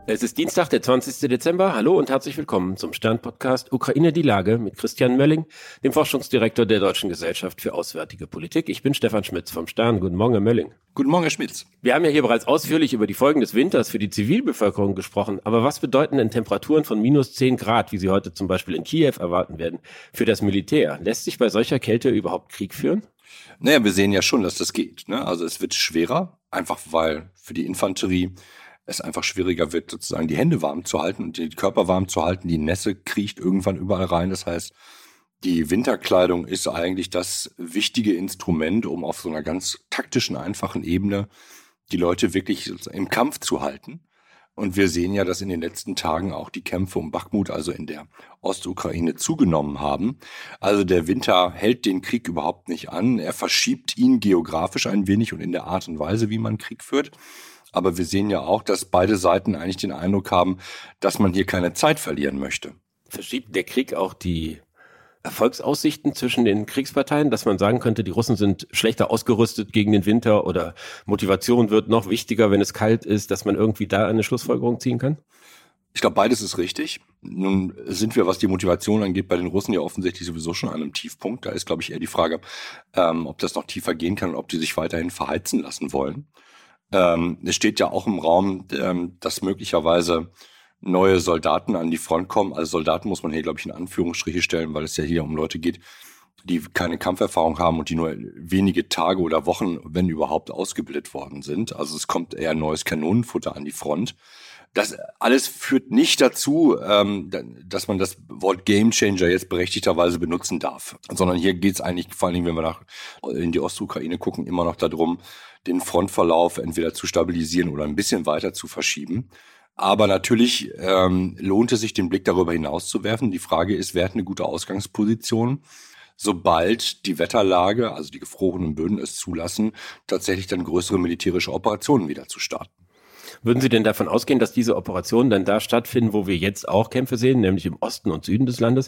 Es ist Dienstag, der 20. Dezember. Hallo und herzlich willkommen zum Stern-Podcast Ukraine die Lage mit Christian Mölling, dem Forschungsdirektor der Deutschen Gesellschaft für Auswärtige Politik. Ich bin Stefan Schmitz vom Stern. Guten Morgen, Herr Mölling. Guten Morgen, Herr Schmitz. Wir haben ja hier bereits ausführlich über die Folgen des Winters für die Zivilbevölkerung gesprochen. Aber was bedeuten denn Temperaturen von minus 10 Grad, wie sie heute zum Beispiel in Kiew erwarten werden, für das Militär? Lässt sich bei solcher Kälte überhaupt Krieg führen? Naja, wir sehen ja schon, dass das geht, ne? Also es wird schwerer, einfach weil für die Infanterie es einfach schwieriger wird, sozusagen die Hände warm zu halten und die Körper warm zu halten. Die Nässe kriecht irgendwann überall rein. Das heißt, die Winterkleidung ist eigentlich das wichtige Instrument, um auf so einer ganz taktischen, einfachen Ebene die Leute wirklich im Kampf zu halten. Und wir sehen ja, dass in den letzten Tagen auch die Kämpfe um Bachmut, also in der Ostukraine, zugenommen haben. Also der Winter hält den Krieg überhaupt nicht an. Er verschiebt ihn geografisch ein wenig und in der Art und Weise, wie man Krieg führt. Aber wir sehen ja auch, dass beide Seiten eigentlich den Eindruck haben, dass man hier keine Zeit verlieren möchte. Verschiebt der Krieg auch die Erfolgsaussichten zwischen den Kriegsparteien, dass man sagen könnte, die Russen sind schlechter ausgerüstet gegen den Winter oder Motivation wird noch wichtiger, wenn es kalt ist, dass man irgendwie da eine Schlussfolgerung ziehen kann? Ich glaube, beides ist richtig. Nun sind wir, was die Motivation angeht, bei den Russen ja offensichtlich sowieso schon an einem Tiefpunkt. Da ist, glaube ich, eher die Frage, ob das noch tiefer gehen kann und ob die sich weiterhin verheizen lassen wollen. Es steht ja auch im Raum, dass möglicherweise neue Soldaten an die Front kommen. Also Soldaten muss man hier, glaube ich, in Anführungsstriche stellen, weil es ja hier um Leute geht, die keine Kampferfahrung haben und die nur wenige Tage oder Wochen, wenn überhaupt, ausgebildet worden sind. Also es kommt eher neues Kanonenfutter an die Front. Das alles führt nicht dazu, dass man das Wort Gamechanger jetzt berechtigterweise benutzen darf, sondern hier geht es eigentlich, vor allen Dingen, wenn wir in die Ostukraine gucken, immer noch darum, den Frontverlauf entweder zu stabilisieren oder ein bisschen weiter zu verschieben. Aber natürlich lohnt es sich, den Blick darüber hinaus zu werfen. Die Frage ist, wer hat eine gute Ausgangsposition, sobald die Wetterlage, also die gefrorenen Böden es zulassen, tatsächlich dann größere militärische Operationen wieder zu starten. Würden Sie denn davon ausgehen, dass diese Operationen dann da stattfinden, wo wir jetzt auch Kämpfe sehen, nämlich im Osten und Süden des Landes?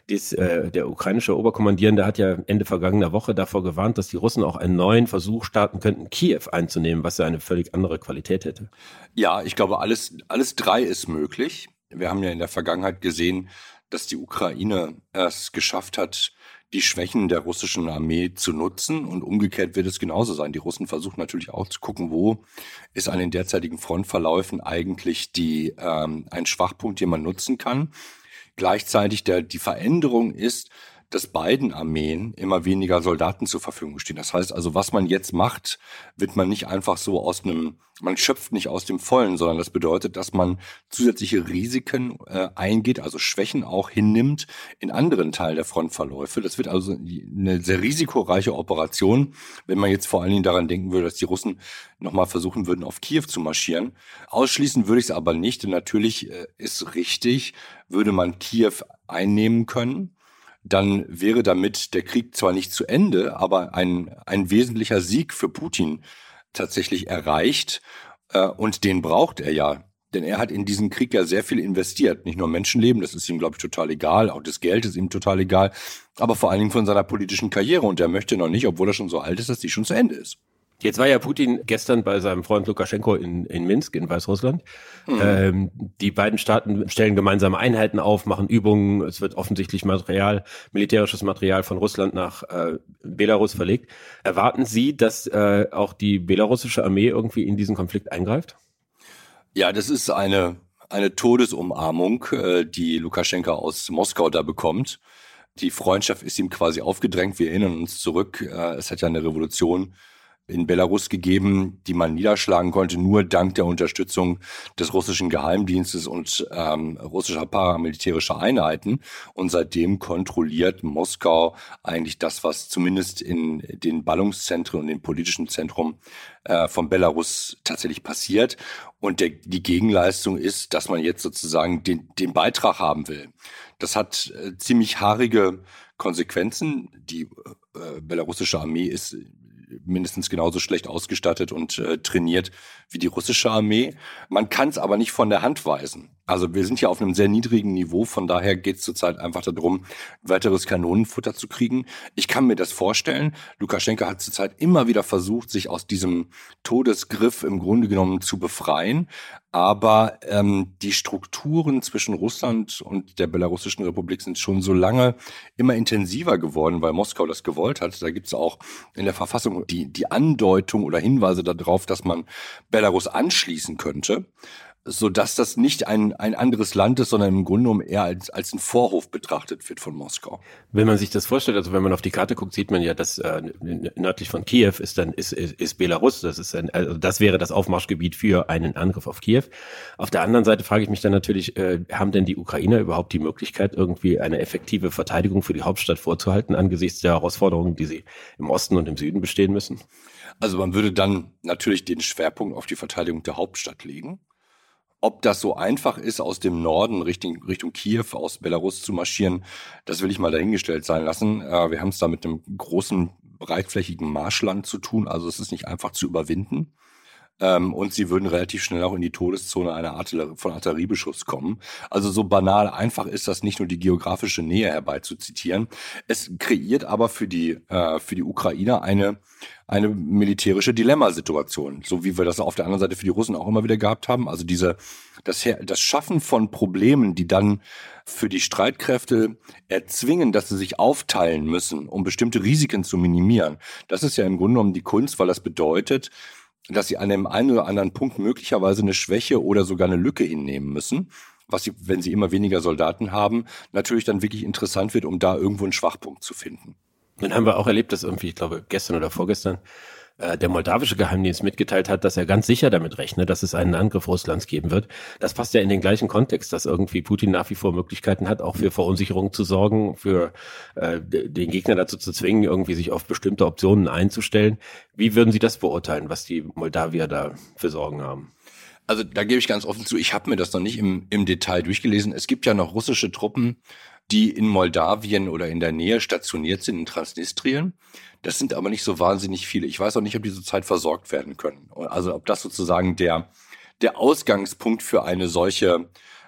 Der ukrainische Oberkommandierende hat ja Ende vergangener Woche davor gewarnt, dass die Russen auch einen neuen Versuch starten könnten, Kiew einzunehmen, was ja eine völlig andere Qualität hätte. Ja, ich glaube, alles drei ist möglich. Wir haben ja in der Vergangenheit gesehen, dass die Ukraine es geschafft hat, die Schwächen der russischen Armee zu nutzen, und umgekehrt wird es genauso sein. Die Russen versuchen natürlich auch zu gucken, wo ist an den derzeitigen Frontverläufen eigentlich ein Schwachpunkt, den man nutzen kann. Gleichzeitig die Veränderung ist, dass beiden Armeen immer weniger Soldaten zur Verfügung stehen. Das heißt also, was man jetzt macht, wird man nicht einfach so man schöpft nicht aus dem Vollen, sondern das bedeutet, dass man zusätzliche Risiken eingeht, also Schwächen auch hinnimmt in anderen Teilen der Frontverläufe. Das wird also eine sehr risikoreiche Operation, wenn man jetzt vor allen Dingen daran denken würde, dass die Russen nochmal versuchen würden, auf Kiew zu marschieren. Ausschließen würde ich es aber nicht, denn natürlich ist richtig, würde man Kiew einnehmen können, dann wäre damit der Krieg zwar nicht zu Ende, aber ein wesentlicher Sieg für Putin tatsächlich erreicht. Und den braucht er ja. Denn er hat in diesen Krieg ja sehr viel investiert. Nicht nur Menschenleben, das ist ihm, glaube ich, total egal. Auch das Geld ist ihm total egal. Aber vor allen Dingen von seiner politischen Karriere. Und er möchte noch nicht, obwohl er schon so alt ist, dass die schon zu Ende ist. Jetzt war ja Putin gestern bei seinem Freund Lukaschenko in Minsk in Weißrussland. Die beiden Staaten stellen gemeinsame Einheiten auf, machen Übungen. Es wird offensichtlich militärisches Material von Russland nach Belarus verlegt. Erwarten Sie, dass auch die belarussische Armee irgendwie in diesen Konflikt eingreift? Ja, das ist eine Todesumarmung, die Lukaschenka aus Moskau da bekommt. Die Freundschaft ist ihm quasi aufgedrängt. Wir erinnern uns zurück. Es hat ja eine Revolution in Belarus gegeben, die man niederschlagen konnte, nur dank der Unterstützung des russischen Geheimdienstes und russischer paramilitärischer Einheiten. Und seitdem kontrolliert Moskau eigentlich das, was zumindest in den Ballungszentren und dem politischen Zentrum von Belarus tatsächlich passiert. Und die Gegenleistung ist, dass man jetzt sozusagen den Beitrag haben will. Das hat ziemlich haarige Konsequenzen. Die belarussische Armee ist mindestens genauso schlecht ausgestattet und trainiert wie die russische Armee. Man kann es aber nicht von der Hand weisen. Also wir sind ja auf einem sehr niedrigen Niveau, von daher geht es zurzeit einfach darum, weiteres Kanonenfutter zu kriegen. Ich kann mir das vorstellen. Lukaschenka hat zurzeit immer wieder versucht, sich aus diesem Todesgriff im Grunde genommen zu befreien. Aber die Strukturen zwischen Russland und der Belarussischen Republik sind schon so lange immer intensiver geworden, weil Moskau das gewollt hat. Da gibt es auch in der Verfassung die Andeutung oder Hinweise darauf, dass man Belarus anschließen könnte, sodass das nicht ein anderes Land ist, sondern im Grunde genommen eher als ein Vorhof betrachtet wird von Moskau. Wenn man sich das vorstellt, also wenn man auf die Karte guckt, sieht man ja, dass nördlich von Kiew ist Belarus. Also das wäre das Aufmarschgebiet für einen Angriff auf Kiew. Auf der anderen Seite frage ich mich dann natürlich, haben denn die Ukrainer überhaupt die Möglichkeit, irgendwie eine effektive Verteidigung für die Hauptstadt vorzuhalten angesichts der Herausforderungen, die sie im Osten und im Süden bestehen müssen? Also man würde dann natürlich den Schwerpunkt auf die Verteidigung der Hauptstadt legen. Ob das so einfach ist, aus dem Norden Richtung Kiew, aus Belarus zu marschieren, das will ich mal dahingestellt sein lassen. Wir haben es da mit einem großen, breitflächigen Marschland zu tun, also es ist nicht einfach zu überwinden. Und sie würden relativ schnell auch in die Todeszone von Artilleriebeschuss kommen. Also so banal einfach ist das nicht, nur die geografische Nähe herbeizuzitieren. Es kreiert aber für die Ukrainer eine militärische Dilemmasituation, so wie wir das auf der anderen Seite für die Russen auch immer wieder gehabt haben. Also das Schaffen von Problemen, die dann für die Streitkräfte erzwingen, dass sie sich aufteilen müssen, um bestimmte Risiken zu minimieren. Das ist ja im Grunde genommen die Kunst, weil das bedeutet, dass sie an dem einen oder anderen Punkt möglicherweise eine Schwäche oder sogar eine Lücke hinnehmen müssen, was sie, wenn sie immer weniger Soldaten haben, natürlich dann wirklich interessant wird, um da irgendwo einen Schwachpunkt zu finden. Dann haben wir auch erlebt, dass irgendwie, ich glaube, gestern oder vorgestern der moldawische Geheimdienst mitgeteilt hat, dass er ganz sicher damit rechnet, dass es einen Angriff Russlands geben wird. Das passt ja in den gleichen Kontext, dass irgendwie Putin nach wie vor Möglichkeiten hat, auch für Verunsicherung zu sorgen, für den Gegner dazu zu zwingen, irgendwie sich auf bestimmte Optionen einzustellen. Wie würden Sie das beurteilen, was die Moldawier da für Sorgen haben? Also da gebe ich ganz offen zu, ich habe mir das noch nicht im Detail durchgelesen. Es gibt ja noch russische Truppen, die in Moldawien oder in der Nähe stationiert sind, in Transnistrien. Das sind aber nicht so wahnsinnig viele. Ich weiß auch nicht, ob die zurzeit versorgt werden können. Also ob das sozusagen der Ausgangspunkt für eine solche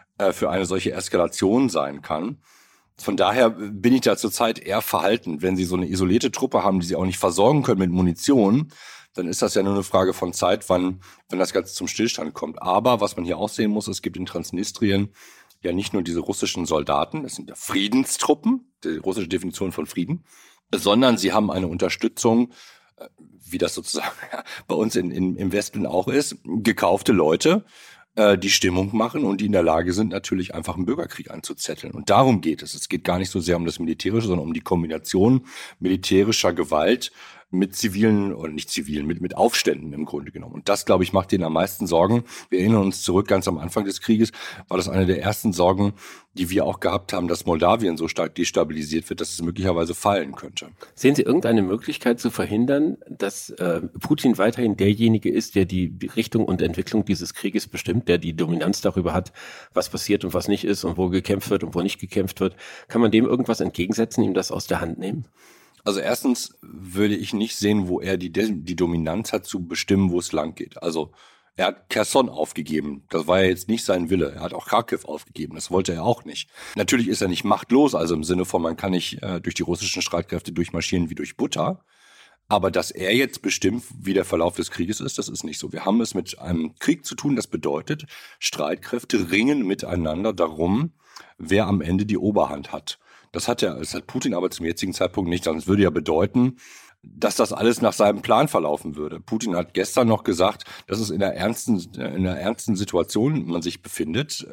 Eskalation sein kann. Von daher bin ich da zurzeit eher verhalten. Wenn Sie so eine isolierte Truppe haben, die Sie auch nicht versorgen können mit Munition, dann ist das ja nur eine Frage von Zeit, wann das Ganze zum Stillstand kommt. Aber was man hier auch sehen muss, es gibt in Transnistrien ja nicht nur diese russischen Soldaten, das sind ja Friedenstruppen, die russische Definition von Frieden, sondern sie haben eine Unterstützung, wie das sozusagen bei uns im Westen auch ist, gekaufte Leute, die Stimmung machen und die in der Lage sind, natürlich einfach einen Bürgerkrieg anzuzetteln. Und darum geht es. Es geht gar nicht so sehr um das Militärische, sondern um die Kombination militärischer Gewalt mit zivilen oder nicht zivilen, mit Aufständen im Grunde genommen. Und das, glaube ich, macht denen am meisten Sorgen. Wir erinnern uns zurück, ganz am Anfang des Krieges war das eine der ersten Sorgen, die wir auch gehabt haben, dass Moldawien so stark destabilisiert wird, dass es möglicherweise fallen könnte. Sehen Sie irgendeine Möglichkeit zu verhindern, dass Putin weiterhin derjenige ist, der die Richtung und Entwicklung dieses Krieges bestimmt, der die Dominanz darüber hat, was passiert und was nicht ist und wo gekämpft wird und wo nicht gekämpft wird? Kann man dem irgendwas entgegensetzen, ihm das aus der Hand nehmen? Also erstens würde ich nicht sehen, wo er die Dominanz hat, zu bestimmen, wo es lang geht. Also er hat Cherson aufgegeben. Das war ja jetzt nicht sein Wille. Er hat auch Kharkiv aufgegeben. Das wollte er auch nicht. Natürlich ist er nicht machtlos, also im Sinne von, man kann nicht durch die russischen Streitkräfte durchmarschieren wie durch Butter. Aber dass er jetzt bestimmt, wie der Verlauf des Krieges ist, das ist nicht so. Wir haben es mit einem Krieg zu tun, das bedeutet, Streitkräfte ringen miteinander darum, wer am Ende die Oberhand hat. Das hat Putin aber zum jetzigen Zeitpunkt nicht. Das würde ja bedeuten, dass das alles nach seinem Plan verlaufen würde. Putin hat gestern noch gesagt, dass es in einer ernsten Situation man sich befindet.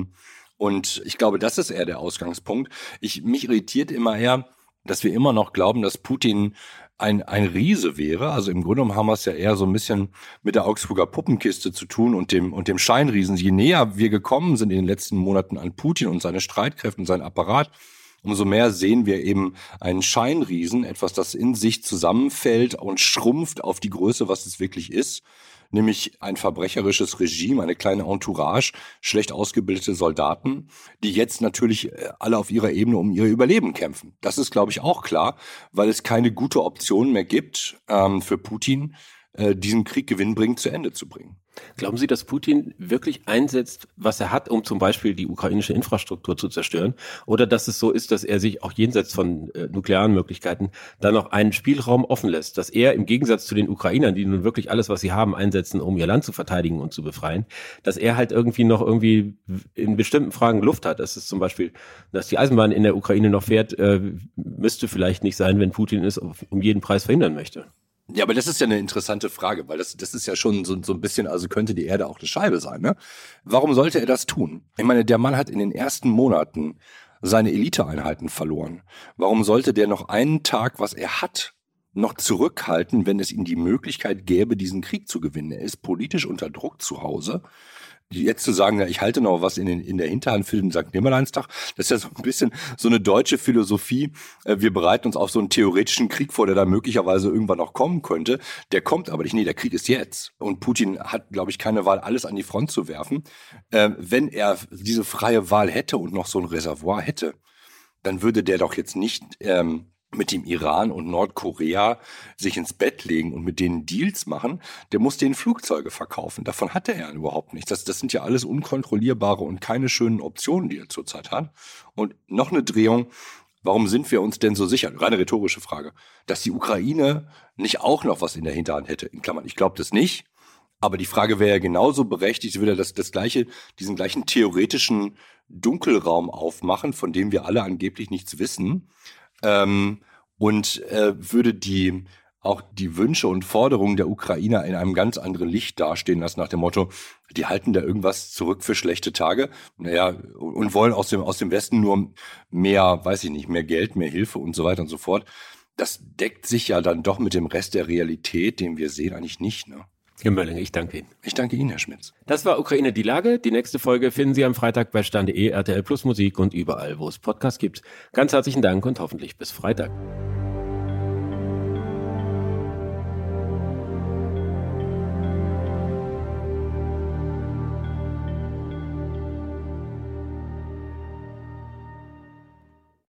Und ich glaube, das ist eher der Ausgangspunkt. Mich irritiert immer eher, dass wir immer noch glauben, dass Putin ein Riese wäre. Also im Grunde genommen haben wir es ja eher so ein bisschen mit der Augsburger Puppenkiste zu tun und dem Scheinriesen. Je näher wir gekommen sind in den letzten Monaten an Putin und seine Streitkräfte und seinen Apparat, umso mehr sehen wir eben einen Scheinriesen, etwas, das in sich zusammenfällt und schrumpft auf die Größe, was es wirklich ist, nämlich ein verbrecherisches Regime, eine kleine Entourage, schlecht ausgebildete Soldaten, die jetzt natürlich alle auf ihrer Ebene um ihr Überleben kämpfen. Das ist, glaube ich, auch klar, weil es keine gute Option mehr gibt für Putin, diesen Krieg gewinnbringend zu Ende zu bringen. Glauben Sie, dass Putin wirklich einsetzt, was er hat, um zum Beispiel die ukrainische Infrastruktur zu zerstören? Oder dass es so ist, dass er sich auch jenseits von nuklearen Möglichkeiten dann noch einen Spielraum offen lässt, dass er im Gegensatz zu den Ukrainern, die nun wirklich alles, was sie haben, einsetzen, um ihr Land zu verteidigen und zu befreien, dass er halt irgendwie in bestimmten Fragen Luft hat. Das ist zum Beispiel, dass die Eisenbahn in der Ukraine noch fährt, müsste vielleicht nicht sein, wenn Putin es um jeden Preis verhindern möchte. Ja, aber das ist ja eine interessante Frage, weil das ist ja schon so ein bisschen, also könnte die Erde auch eine Scheibe sein, ne? Warum sollte er das tun? Ich meine, der Mann hat in den ersten Monaten seine Eliteeinheiten verloren. Warum sollte der noch einen Tag, was er hat, noch zurückhalten, wenn es ihm die Möglichkeit gäbe, diesen Krieg zu gewinnen? Er ist politisch unter Druck zu Hause. Jetzt zu sagen, ja, ich halte noch was in der Hinterhand für den St. Nimmerleinstag, das ist ja so ein bisschen so eine deutsche Philosophie. Wir bereiten uns auf so einen theoretischen Krieg vor, der da möglicherweise irgendwann noch kommen könnte. Der kommt aber nicht. Nee, der Krieg ist jetzt. Und Putin hat, glaube ich, keine Wahl, alles an die Front zu werfen. Wenn er diese freie Wahl hätte und noch so ein Reservoir hätte, dann würde der doch jetzt nicht mit dem Iran und Nordkorea sich ins Bett legen und mit denen Deals machen, der muss denen Flugzeuge verkaufen. Davon hatte er überhaupt nichts. Das sind ja alles unkontrollierbare und keine schönen Optionen, die er zurzeit hat. Und noch eine Drehung, warum sind wir uns denn so sicher, reine rhetorische Frage, dass die Ukraine nicht auch noch was in der Hinterhand hätte? In Klammern, ich glaube das nicht. Aber die Frage wäre ja genauso berechtigt, würde er diesen gleichen theoretischen Dunkelraum aufmachen, von dem wir alle angeblich nichts wissen. Und würde auch die Wünsche und Forderungen der Ukrainer in einem ganz anderen Licht dastehen lassen, nach dem Motto, die halten da irgendwas zurück für schlechte Tage, und wollen aus dem Westen nur mehr, weiß ich nicht, mehr Geld, mehr Hilfe und so weiter und so fort. Das deckt sich ja dann doch mit dem Rest der Realität, den wir sehen, eigentlich nicht, ne? Herr Mölling, ich danke Ihnen. Ich danke Ihnen, Herr Schmitz. Das war Ukraine die Lage. Die nächste Folge finden Sie am Freitag bei stern.de, RTL Plus Musik und überall, wo es Podcasts gibt. Ganz herzlichen Dank und hoffentlich bis Freitag.